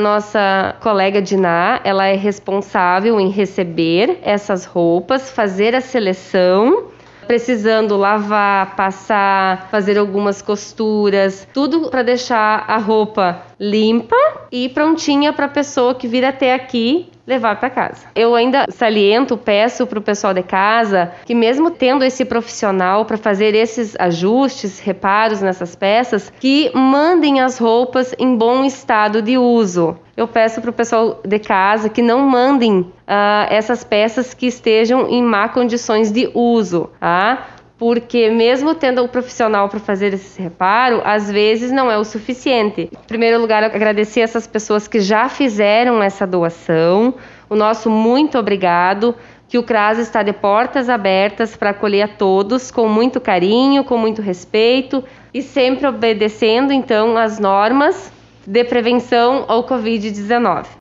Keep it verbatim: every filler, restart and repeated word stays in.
nossa colega Diná, ela é responsável em receber essas roupas, fazer a seleção, precisando lavar, passar, fazer algumas costuras, tudo para deixar a roupa limpa e prontinha para a pessoa que vir até aqui levar para casa. Eu ainda saliento, peço para o pessoal de casa que mesmo tendo esse profissional para fazer esses ajustes, reparos nessas peças, que mandem as roupas em bom estado de uso. Eu peço para o pessoal de casa que não mandem uh, essas peças que estejam em má condições de uso, tá? Porque mesmo tendo o profissional para fazer esse reparo, às vezes não é o suficiente. Em primeiro lugar, eu agradecer essas pessoas que já fizeram essa doação. O nosso muito obrigado, que o CRAS está de portas abertas para acolher a todos com muito carinho, com muito respeito e sempre obedecendo, então, as normas de prevenção ao covid dezenove.